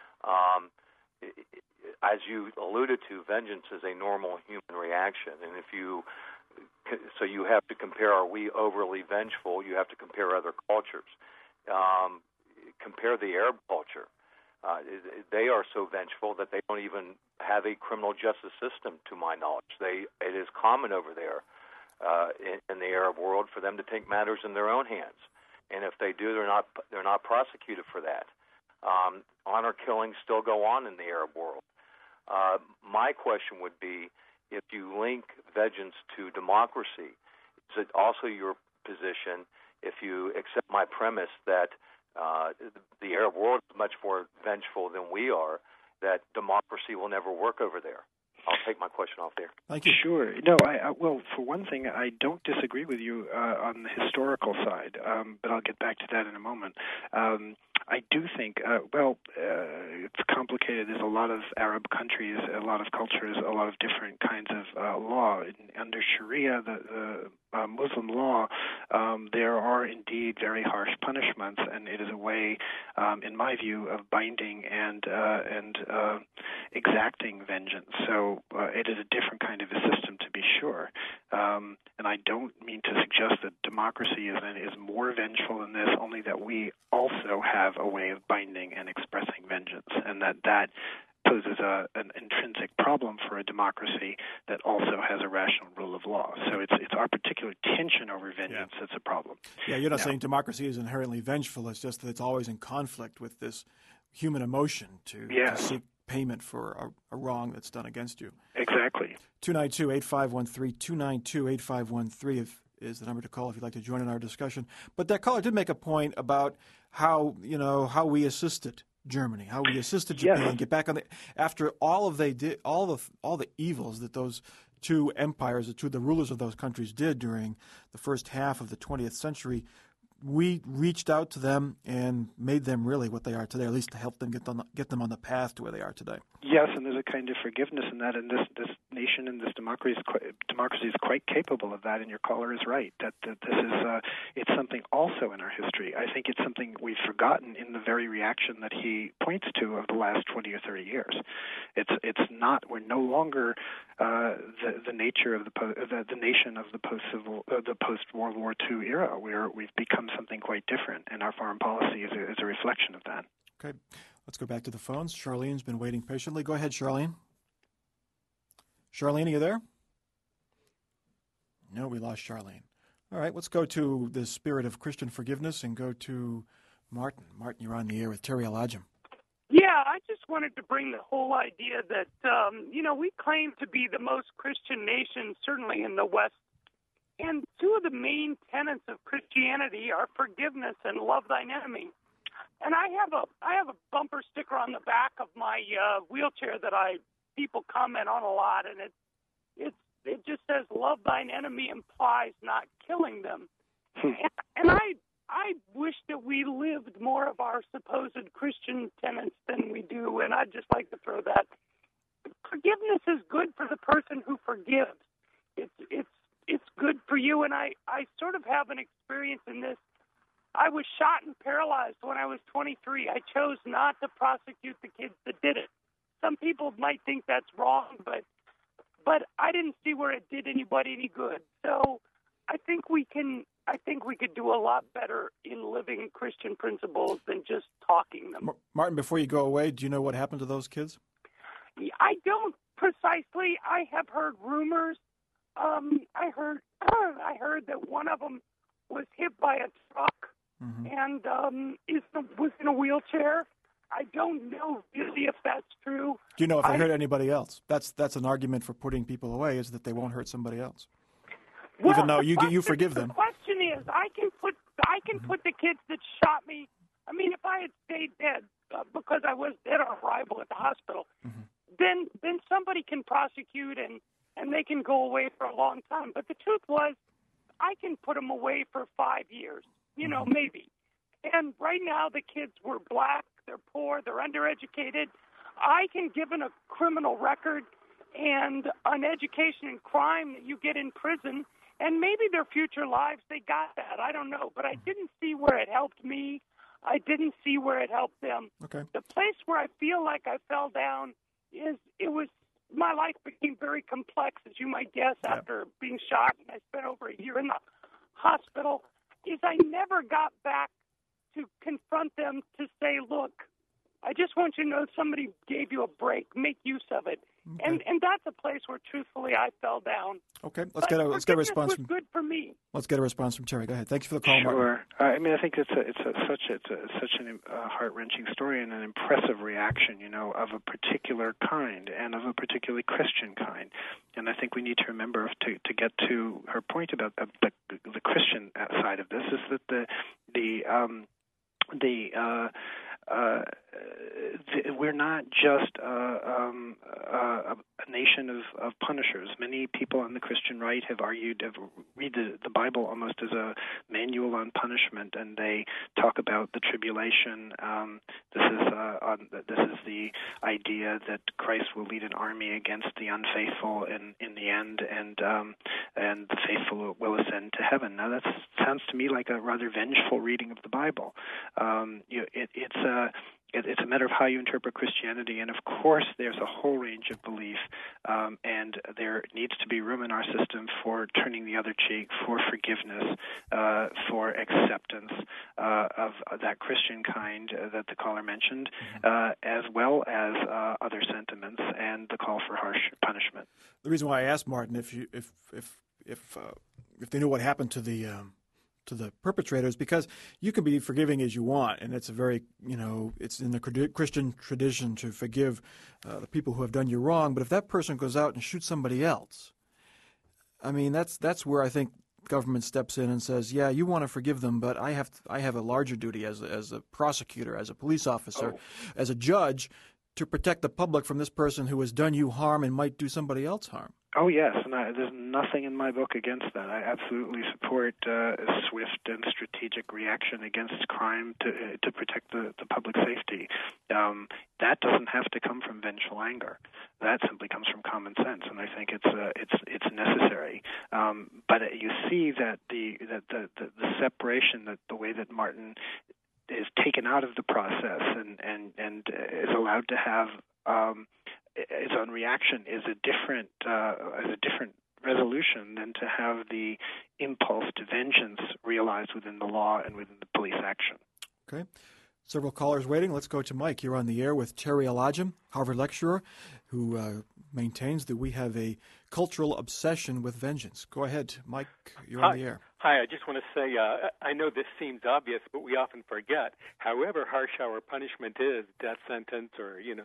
Um, as you alluded to, vengeance is a normal human reaction. And if you, so you have to compare, are we overly vengeful? You have to compare other cultures. Um, Compare the Arab culture. Uh, they are so vengeful that they don't even have a criminal justice system, to my knowledge. They it is common over there uh, in, in the Arab world for them to take matters in their own hands, and if they do, they're not they're not prosecuted for that. Um, honor killings still go on in the Arab world. Uh, my question would be, if you link vengeance to democracy, is it also your position, if you accept my premise that Uh, the Arab world is much more vengeful than we are, that democracy will never work over there? I'll take my question off there. Thank you. Sure. No, I, I well, for one thing, I don't disagree with you uh, on the historical side, um, but I'll get back to that in a moment. Um, I do think, uh, well, uh, it's complicated. There's a lot of Arab countries, a lot of cultures, a lot of different kinds of uh, law. Under Sharia, the, the uh, Muslim law, um, there are indeed very harsh punishments, and it is a way, um, in my view, of binding and uh, and uh, exacting vengeance. So uh, it is a different kind of a system, to be sure. Um, and I don't mean to suggest that democracy is is more vengeful than this, only that we also have a way of binding and expressing vengeance, and that that poses a, an intrinsic problem for a democracy that also has a rational rule of law. So it's it's our particular tension over vengeance yeah. that's a problem. Yeah, you're not now, saying democracy is inherently vengeful. It's just that it's always in conflict with this human emotion to, yes. to seek payment for a, a wrong that's done against you. Exactly. two nine two, eight five one three, two nine two, eight five one three if, is the number to call if you'd like to join in our discussion. But that caller did make a point about how, you know, how we assisted Germany, how we assisted Japan yes. get back on the after all of they did all the all the evils that those two empires, the two the rulers of those countries did during the first half of the twentieth century. We reached out to them and made them really what they are today, at least to help them get them get them on the path to where they are today. Yes, and there's a kind of forgiveness in that, and this this nation and this democracy is quite, democracy is quite capable of that. And your caller is right that, that this is uh, it's something also in our history. I think it's something we've forgotten in the very reaction that he points to of the last twenty or thirty years. It's it's not we're no longer uh, the the nature of the po- the, the nation of the post civil uh, the post World War Two era. We're we've become something quite different, and our foreign policy is a, is a reflection of that. Okay, let's go back to the phones. Charlene's been waiting patiently. Go ahead, Charlene. Charlene, are you there? No, we lost Charlene. All right, let's go to the spirit of Christian forgiveness and go to Martin. Martin, you're on the air with Terry Alajim. Yeah, I just wanted to bring the whole idea that, um, you know, we claim to be the most Christian nation, certainly in the West. And two of the main tenets of Christianity are forgiveness and love thine enemy. And I have a I have a bumper sticker on the back of my uh, wheelchair that I people comment on a lot, and it it it just says love thine enemy implies not killing them. and, and I I wish that we lived more of our supposed Christian tenets than we do, and I'd just like to throw that. Forgiveness is good for the person who forgives. It's it's it's good for you, and I, I sort of have an experience in this. I was shot and paralyzed when I was twenty-three. I chose not to prosecute the kids that did it. Some people might think that's wrong, but but I didn't see where it did anybody any good. So I think we can. I think we could do a lot better in living Christian principles than just talking them. Martin, before you go away, do you know what happened to those kids? I don't precisely. I have heard rumors. Um, I heard I heard that one of them was hit by a truck mm-hmm. and um, is was in a wheelchair. I don't know really if that's true. Do you know if they I, hurt anybody else? That's that's an argument for putting people away, is that they won't hurt somebody else. Well, Even though you question, you forgive them. The question is, I can put I can mm-hmm. put the kids that shot me. I mean, if I had stayed dead uh, because I was dead on arrival at the hospital, mm-hmm. then then somebody can prosecute and. and they can go away for a long time. But the truth was, I can put them away for five years, you know, maybe. And right now the kids were black, they're poor, they're undereducated. I can give them a criminal record and an education in crime that you get in prison, and maybe their future lives, they got that. I don't know. But I didn't see where it helped me. I didn't see where it helped them. Okay. The place where I feel like I fell down is it was my life became very complex, as you might guess, yeah. after being shot, and I spent over a year in the hospital, is I never got back to confront them to say, look, I just want you to know somebody gave you a break. Make use of it. Okay. And and that's a place where, truthfully, I fell down. Okay, let's but get a let's get a response. Was from, good for me. Let's get a response from Terry. Go ahead. Thank you for the call, sure. Martin. Uh, I mean, I think it's a, it's a, such it's a, such an uh, heart wrenching story and an impressive reaction, you know, of a particular kind and of a particularly Christian kind. And I think we need to remember to to get to her point about uh, the the Christian side of this is that the the um, the uh, Uh, th- we're not just uh, um, uh, a a nation of, of punishers. Many people on the Christian right have argued, have read the, the Bible almost as a manual on punishment, and they talk about the tribulation. Um, this is uh, on, this is the idea that Christ will lead an army against the unfaithful in, in the end, and um, and the faithful will ascend to heaven. Now that sounds to me like a rather vengeful reading of the Bible. Um, you, it, it's a It, it's a matter of how you interpret Christianity, and of course there's a whole range of belief, um, and there needs to be room in our system for turning the other cheek, for forgiveness, uh, for acceptance uh, of, of that Christian kind uh, that the caller mentioned, uh, as well as uh, other sentiments and the call for harsh punishment. The reason why I asked Martin if you if if if uh, if they knew what happened to the um, to the perpetrators, because you can be forgiving as you want, and it's a very, you know, it's in the Christian tradition to forgive uh, the people who have done you wrong. But if that person goes out and shoots somebody else, I mean, that's that's where I think government steps in and says, yeah, you want to forgive them, but I have I have a larger duty as as a prosecutor, as a police officer, oh. as a judge, to protect the public from this person who has done you harm and might do somebody else harm. Oh, yes, and I, there's nothing in my book against that. I absolutely support uh, a swift and strategic reaction against crime to uh, to protect the, the public safety. Um, that doesn't have to come from vengeful anger. That simply comes from common sense, and I think it's uh, it's it's necessary. Um, but you see that the that the, the, the separation, that the way that Martin is taken out of the process and and and is allowed to have um, its own reaction is a different uh, is a different resolution than to have the impulse to vengeance realized within the law and within the police action. Okay. Several callers waiting. Let's go to Mike. You're on the air with Terry Alajim, Harvard lecturer, who uh, maintains that we have a cultural obsession with vengeance. Go ahead, Mike. You're Hi. on the air. Hi. I just want to say, uh, I know this seems obvious, but we often forget. However harsh our punishment is, death sentence or, you know,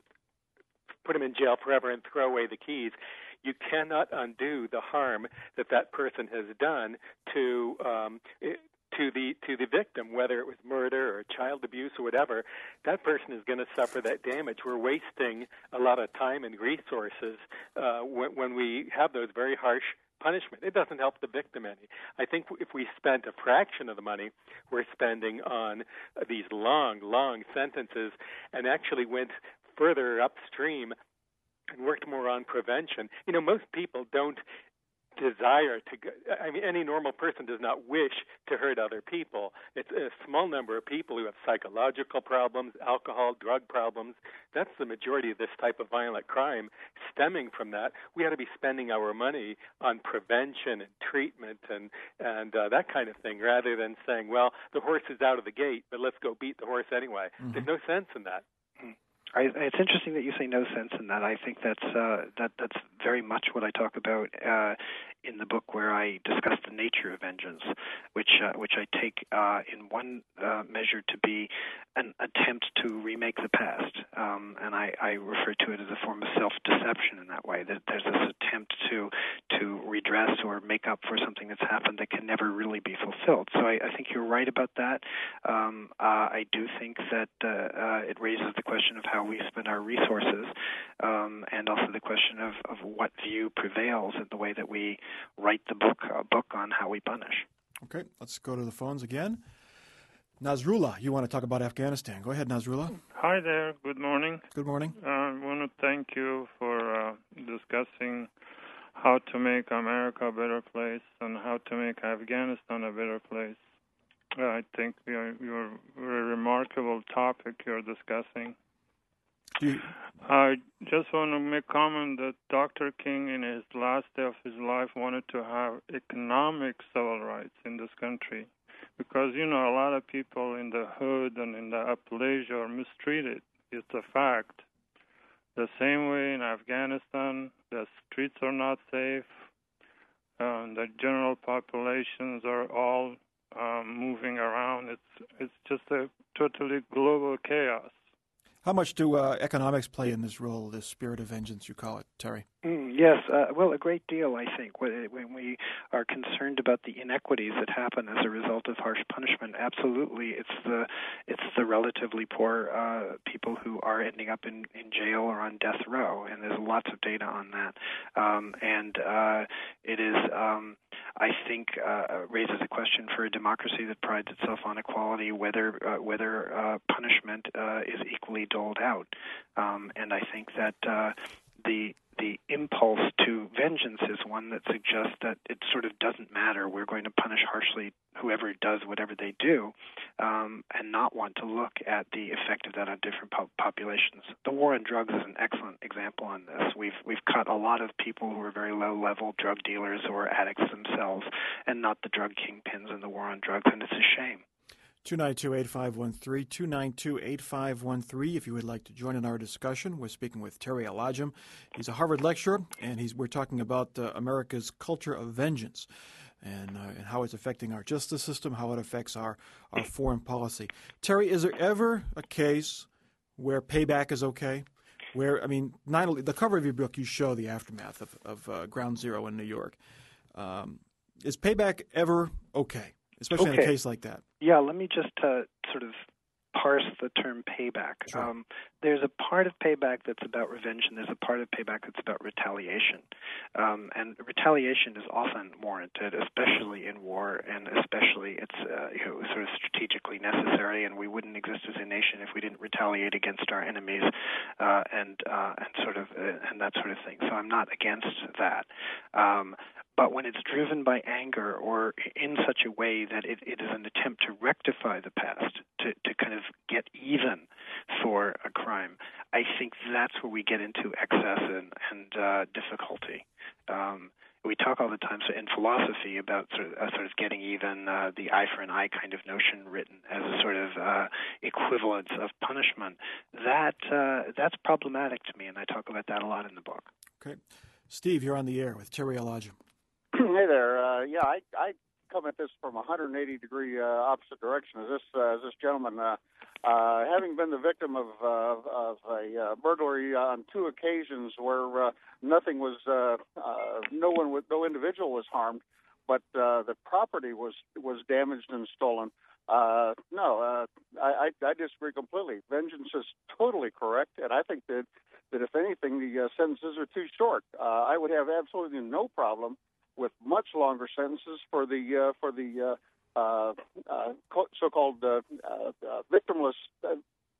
put him in jail forever and throw away the keys, you cannot undo the harm that that person has done to um, to the to the victim, whether it was murder or child abuse or whatever. That person is going to suffer that damage. We're wasting a lot of time and resources uh, when, when we have those very harsh punishment. It doesn't help the victim any. I think if we spent a fraction of the money we're spending on these long, long sentences and actually went further upstream and worked more on prevention. You know, most people don't desire to go, I mean, any normal person does not wish to hurt other people. It's a small number of people who have psychological problems, alcohol, drug problems. That's the majority of this type of violent crime stemming from that. We ought to be spending our money on prevention and treatment and, and uh, that kind of thing, rather than saying, well, the horse is out of the gate, but let's go beat the horse anyway. Mm-hmm. There's no sense in that. I, it's interesting that you say no sense in that. I think that's uh, that that's very much what I talk about uh, in the book, where I discuss the nature of vengeance, which uh, which I take uh, in one uh, measure to be an attempt to remake the past, um, and I, I refer to it as a form of self-deception in that way. That there's this attempt to to redress or make up for something that's happened that can never really be fulfilled. So I, I think you're right about that. Um, uh, I do think that uh, uh, it raises the question of how we spend our resources, um, and also the question of, of what view prevails in the way that we write the book uh, book on how we punish. Okay, let's go to the phones again. Nasrullah, you want to talk about Afghanistan. Go ahead, Nasrullah. Hi there. Good morning. Good morning. Uh, I want to thank you for uh, discussing how to make America a better place and how to make Afghanistan a better place. Uh, I think you're, you're a very remarkable topic you're discussing. You... I just want to make comment that Doctor King, in his last day of his life, wanted to have economic civil rights in this country. Because, you know, a lot of people in the hood and in the Appalachia are mistreated. It's a fact. The same way in Afghanistan, the streets are not safe. Um, the general populations are all um, moving around. It's it's just a totally global chaos. How much do uh, economics play in this role, this spirit of vengeance, you call it, Terry? Mm, yes, uh, well, a great deal, I think. When we are concerned about the inequities that happen as a result of harsh punishment, absolutely, it's the it's the relatively poor uh, people who are ending up in, in jail or on death row, and there's lots of data on that. Um, and uh, it is, um, I think, uh, raises a question for a democracy that prides itself on equality, whether uh, whether uh, punishment uh, is equally doled out. Um, and I think that uh, the the impulse to vengeance is one that suggests that it sort of doesn't matter. We're going to punish harshly whoever does whatever they do, um, and not want to look at the effect of that on different po- populations. The war on drugs is an excellent example on this. We've we've cut a lot of people who are very low-level drug dealers or addicts themselves, and not the drug kingpins in the war on drugs, and it's a shame. two nine two, eight five one three, two nine two, eight five one three if you would like to join in our discussion. We're speaking with Terry Alajim. He's a Harvard lecturer, and he's we're talking about uh, America's culture of vengeance and, uh, and how it's affecting our justice system, how it affects our, our foreign policy. Terry, is there ever a case where payback is okay? Where, I mean, nine, the cover of your book, you show the aftermath of, of uh, Ground Zero in New York. Um, is payback ever okay? Especially okay. in a case like that. Yeah, let me just uh, sort of parse the term payback. Sure. Um, there's a part of payback that's about revenge, and there's a part of payback that's about retaliation. Um, and retaliation is often warranted, especially in war, and especially it's uh, you know, sort of strategically necessary, and we wouldn't exist as a nation if we didn't retaliate against our enemies uh, and uh, and sort of uh, and that sort of thing. So I'm not against that. Um, But when it's driven by anger or in such a way that it, it is an attempt to rectify the past, to, to kind of get even for a crime, I think that's where we get into excess and, and uh, difficulty. Um, we talk all the time so in philosophy about sort of, uh, sort of getting even, uh, the eye for an eye kind of notion written as a sort of uh, equivalence of punishment. That uh, that's problematic to me, and I talk about that a lot in the book. Okay. Steve, you're on the air with Terry Alajim. Hey there. Uh, yeah, I, I come at this from a one hundred eighty degree uh, opposite direction as this uh, as this gentleman. Uh, uh, having been the victim of uh, of a uh, burglary on two occasions where uh, nothing was, uh, uh, no one, was, no individual was harmed, but uh, the property was was damaged and stolen. Uh, no, uh, I, I, I disagree completely. Vengeance is totally correct, and I think that that if anything, the uh, sentences are too short. Uh, I would have absolutely no problem with much longer sentences for the uh, for the uh, uh, uh, so-called uh, uh, victimless, uh,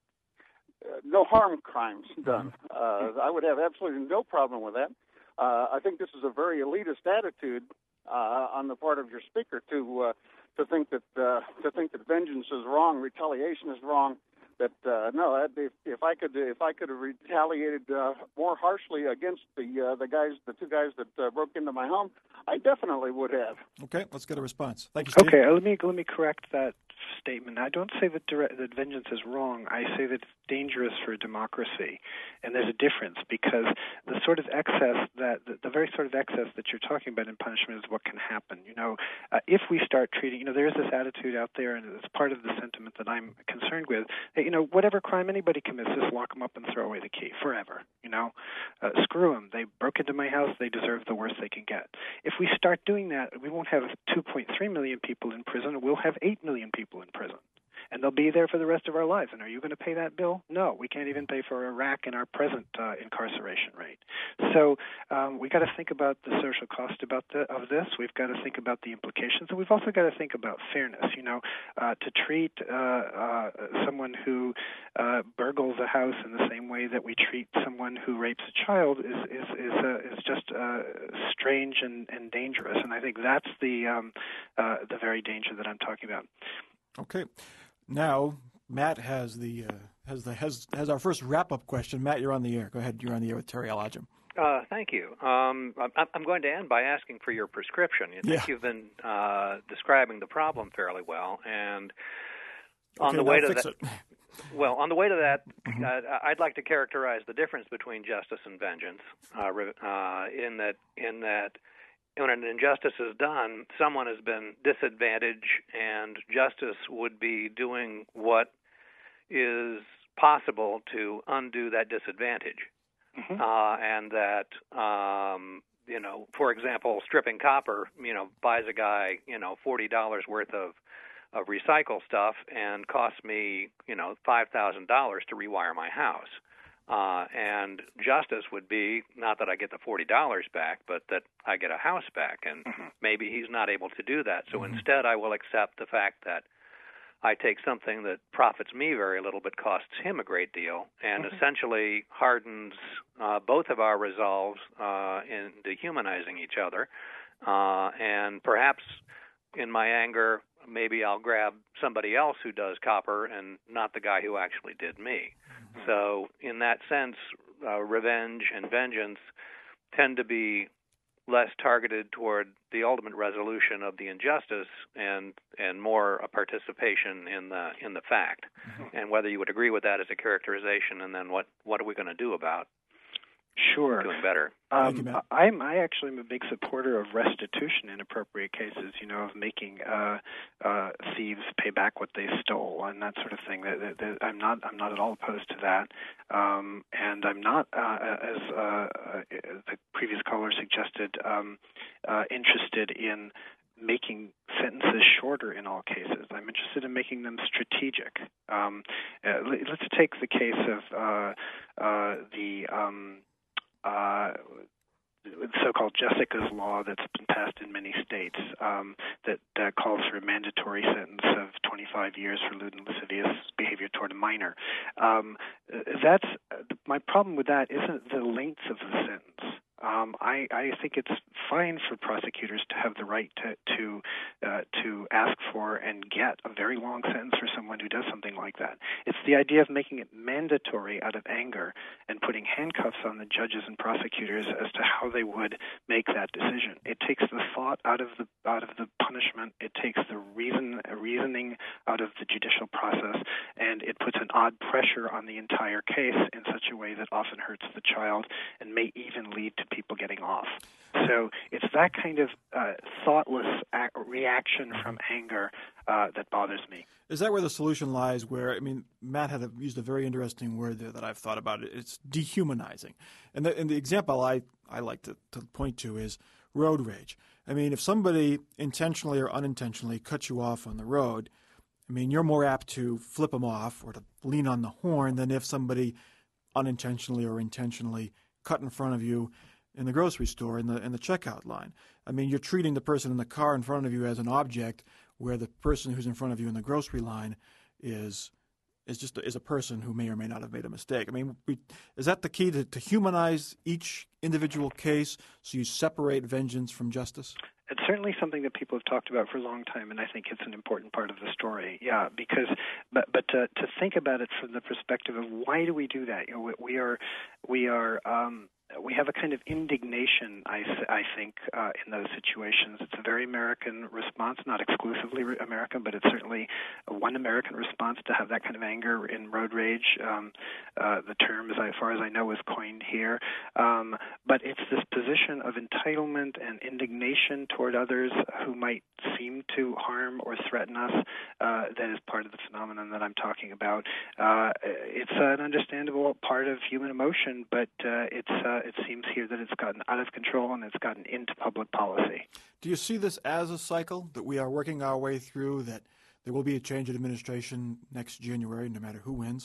no harm crimes done. Uh, I would have absolutely no problem with that. Uh, I think this is a very elitist attitude uh, on the part of your speaker to uh, to think that uh, to think that vengeance is wrong, retaliation is wrong. That uh, no, if, if I could, if I could have retaliated uh, more harshly against the uh, the guys, the two guys that uh, broke into my home, I definitely would have. Okay, let's get a response. Thank you, Steve. Okay, let me let me correct that statement. I don't say that direct, that vengeance is wrong. I say that it's dangerous for a democracy, and there's a difference because the sort of excess that the, the very sort of excess that you're talking about in punishment is what can happen. You know, uh, if we start treating, you know, there is this attitude out there, and it's part of the sentiment that I'm concerned with. That, you know, whatever crime anybody commits, just lock them up and throw away the key forever. You know, uh, screw them. They broke into my house. They deserve the worst they can get. If we start doing that, we won't have two point three million people in prison. We'll have eight million people in prison. And they'll be there for the rest of our lives. And are you going to pay that bill? No, we can't even pay for Iraq in our present uh, incarceration rate. So um, we've got to think about the social cost about the, of this. We've got to think about the implications. And we've also got to think about fairness. You know, uh, to treat uh, uh, someone who uh, burgles a house in the same way that we treat someone who rapes a child is is is, uh, is just uh, strange and, and dangerous. And I think that's the um, uh, the very danger that I'm talking about. Okay. Now, Matt has the uh, has the has has our first wrap-up question. Matt, you're on the air. Go ahead. You're on the air with Terry Alajim. Uh, thank you. Um, I'm going to end by asking for your prescription. I think yeah. you've been uh, describing the problem fairly well, and on okay, the way to fix that, it. well, on the way to that, mm-hmm. uh, I'd like to characterize the difference between justice and vengeance. Uh, uh, in that, in that. When an injustice is done, someone has been disadvantaged, and justice would be doing what is possible to undo that disadvantage, Mm-hmm. uh, and that um, you know, for example, stripping copper, you know, buys a guy, you know, forty dollars worth of of recycle stuff and costs me, you know, five thousand dollars to rewire my house. Uh, and justice would be not that I get the forty dollars back, but that I get a house back. And Mm-hmm. maybe he's not able to do that. So Mhm. instead, I will accept the fact that I take something that profits me very little but costs him a great deal, and Mhm. essentially hardens uh, both of our resolves uh, in dehumanizing each other. Uh, and perhaps in my anger, maybe I'll grab somebody else who does copper and not the guy who actually did me. Mm-hmm. So in that sense, uh, revenge and vengeance tend to be less targeted toward the ultimate resolution of the injustice and and more a participation in the in the fact. Mm-hmm. And whether you would agree with that as a characterization, and then what what are we going to do about Sure. doing better? Um, I'm I actually am a big supporter of restitution in appropriate cases. You know, of making uh, uh, thieves pay back what they stole and that sort of thing. That, that, that I'm not I'm not at all opposed to that, um, and I'm not uh, as uh, uh, the previous caller suggested um, uh, interested in making sentences shorter in all cases. I'm interested in making them strategic. Um, uh, let's take the case of uh, uh, the um, uh, so-called Jessica's law that's been passed in many states um, that, that calls for a mandatory sentence of twenty-five years for lewd and lascivious behavior toward a minor. Um, that's my problem with that isn't the length of the sentence. Um, I, I think it's fine for prosecutors to have the right to to uh, to ask for and get a very long sentence for someone who does something like that. It's the idea of making it mandatory out of anger and putting handcuffs on the judges and prosecutors as to how they would make that decision. It takes the thought out of the out of the punishment. It takes the reason reasoning out of the judicial process, and it puts an odd pressure on the entire case in such a way that often hurts the child and may even lead to people getting off. So it's that kind of uh, thoughtless ac- reaction from anger uh, that bothers me. Is that where the solution lies? Where, I mean, Matt had a, used a very interesting word there that I've thought about. It. It's dehumanizing. And the, and the example I, I like to, to point to is road rage. I mean, if somebody intentionally or unintentionally cuts you off on the road, I mean, you're more apt to flip them off or to lean on the horn than if somebody unintentionally or intentionally cut in front of you in the grocery store in the in the checkout line. I mean, you're treating the person in the car in front of you as an object, where the person who's in front of you in the grocery line is is just a, is a person who may or may not have made a mistake. I mean, we, is that the key to, to humanize each individual case so you separate vengeance from justice? It's certainly something that people have talked about for a long time, and I think it's an important part of the story. Yeah, because but but to to think about it from the perspective of why do we do that? You know, we, we are we are. Um, We have a kind of indignation, I, I think, uh, in those situations. It's a very American response, not exclusively American, but it's certainly a one American response to have that kind of anger in road rage. Um, uh, the term, as, I, as far as I know, is coined here. Um, but it's this position of entitlement and indignation toward others who might seem to harm or threaten us uh, that is part of the phenomenon that I'm talking about. Uh, it's an understandable part of human emotion, but uh, it's uh, it seems here that it's gotten out of control and it's gotten into public policy. Do you see this as a cycle that we are working our way through, that there will be a change in administration next January, no matter who wins,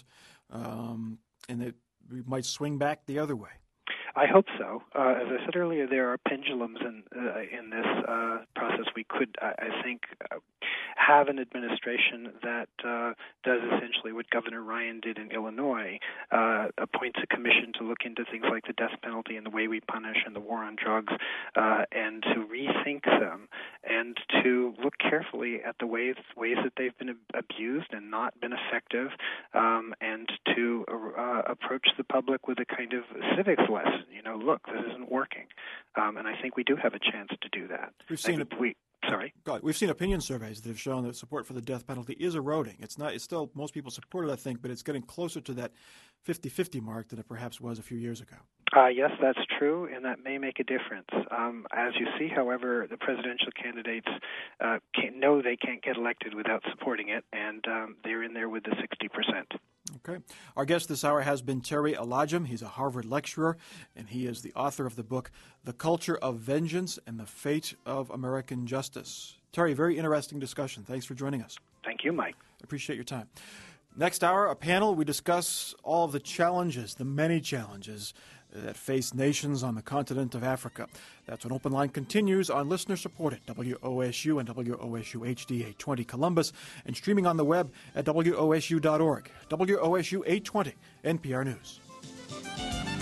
um, and that we might swing back the other way? I hope so. Uh, as I said earlier, there are pendulums in uh, in this uh, process. We could, uh, I think, uh, have an administration that uh, does essentially what Governor Ryan did in Illinois, uh, appoints a commission to look into things like the death penalty and the way we punish and the war on drugs, uh, and to rethink them and to look carefully at the ways ways that they've been abused and not been effective, um, and to uh, approach the public with a kind of civics lesson. You know, look, this isn't working, um, and I think we do have a chance to do that. We've seen it. We, sorry. God, we've seen opinion surveys that have shown that support for the death penalty is eroding. It's not. It's still most people support it, I think, but it's getting closer to that fifty-fifty mark than it perhaps was a few years ago. Uh, yes, that's true, and that may make a difference. Um, as you see, however, the presidential candidates uh, can't, know they can't get elected without supporting it, and um, they're in there with the sixty percent. Okay. Our guest this hour has been Terry Alagim. He's a Harvard lecturer, and he is the author of the book, The Culture of Vengeance and the Fate of American Justice. Terry, very interesting discussion. Thanks for joining us. Thank you, Mike. Appreciate your time. Next hour, a panel. We discuss all of the challenges, the many challenges that face nations on the continent of Africa. That's when Open Line continues on listener-supported W O S U and W O S U H D eight twenty Columbus, and streaming on the web at W O S U dot org. W O S U eight twenty, N P R News.